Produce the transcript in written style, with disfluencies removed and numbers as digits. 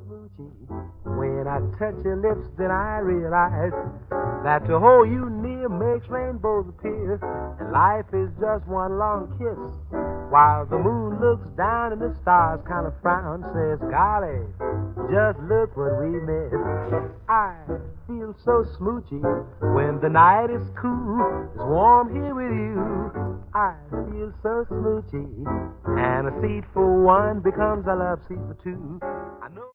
smoochy. When I touch your lips, then I realize that to hold you near makes rainbows appear, and life is just one long kiss. While the moon looks down and the stars kind of frown, says, golly, just look what we missed. I feel so smoochy when the night is cool, it's warm here with you. I feel so smoochy, and a seat for one becomes a love seat for two. I know.